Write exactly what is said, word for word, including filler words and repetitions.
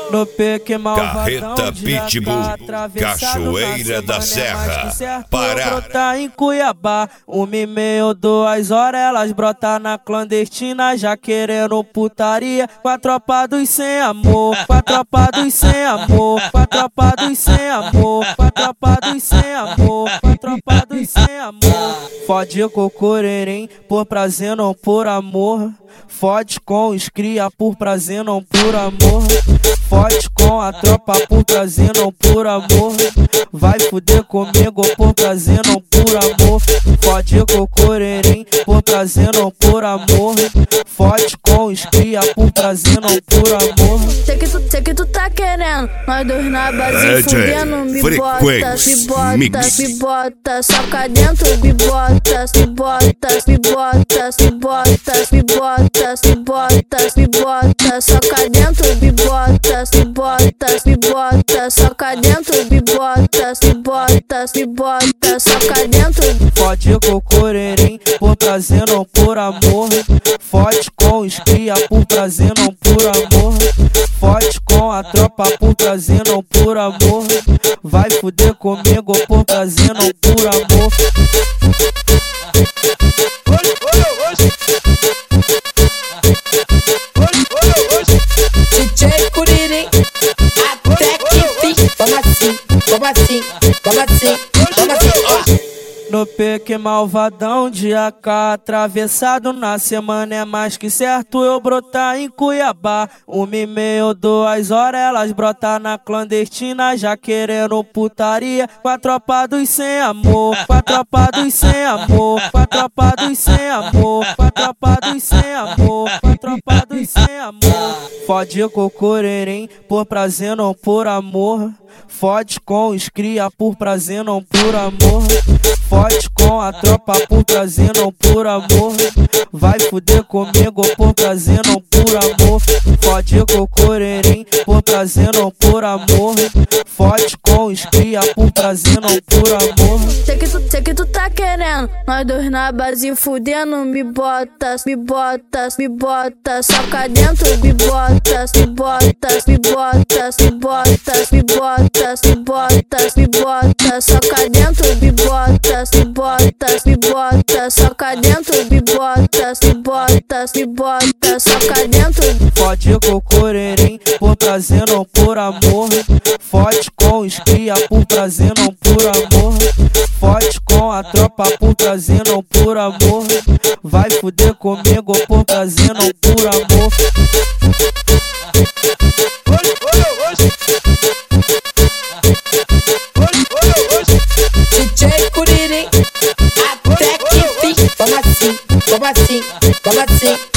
No pique malvadão, Carreta Pitbull, Cachoeira da Serra, Pará. Brota em Cuiabá, uma e meia, duas horas, elas brotam na clandestina, já querendo putaria. Com a tropa dos sem amor, com a tropa dos sem amor, com a tropa dos sem amor, com a tropa dos sem amor, com a tropa dos sem amor. Fode com o corerém, por prazer não por amor. Fode com os cria por prazer não por amor. Fode com a tropa por prazer não por amor. Vai fuder comigo por prazer não por amor. Fode com o corerém por prazer não por amor. Fode com os cria por prazer não por amor. Sei que tu, sei que tu tá querendo, nós dois na base fudendo. Me bota, me bota, me bota, soca dentro, me bota, me bota, me bota, me bota, me bota, me bota, me bota, soca dentro, me bota, me bota, me bota, soca dentro, me bota, me bota, me bota, soca dentro. Fode com o corerém por prazer não por amor. Fode com os cria por prazer não por amor. Fode com a tropa por prazer não por amor. Vai fuder comigo por prazer não por amor. D J Curirim, até que fim. Vamos assim, vamos assim, vamos assim, vamos assim, ó. No pique malvadão de A K atravessado, na semana é mais que certo eu brotar em Cuiabá. Uma e meia, duas horas, elas brotam na clandestina, já querendo putaria. Com a tropa dos sem amor, com a tropa dos sem amor, com a tropa dos sem amor, com a tropa dos sem amor, com a tropa dos sem amor. Fode com o corerém por prazer não por amor. Fode com os cria por prazer não por amor. Fode com a tropa por prazer não por amor. Vai fuder comigo por prazer não por amor. Fode com o corerém por prazer não por amor. Fode com os cria por prazer não por amor. Sei que tu, sei que tu tá querendo, nós dois na base fudendo. Me bota, me bota, me bota, soca dentro, me bota, me bota, me bota, me bota, me bota, me bota, me bota, soca dentro, me bota, me bota, me bota, soca dentro, me bota, me bota, me bota, soca dentro. Fode com o corerém por prazer não por amor. Fode com os cria por prazer não por amor. Fode com a tropa por prazer não por amor. Vai fuder comigo por prazer não por amor. D J Curirim, até que fim. Vamos assim, vamos assim, vamos assim.